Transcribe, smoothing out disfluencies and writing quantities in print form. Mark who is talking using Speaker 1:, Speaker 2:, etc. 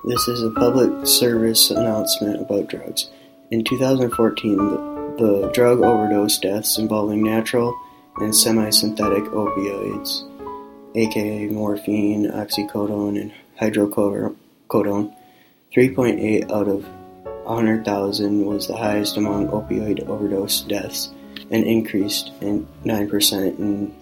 Speaker 1: This is a public service announcement about drugs. In 2014, the drug overdose deaths involving natural and semi-synthetic opioids, aka morphine, oxycodone, and hydrocodone, 3.8 out of 100,000 was the highest among opioid overdose deaths, and increased 9% in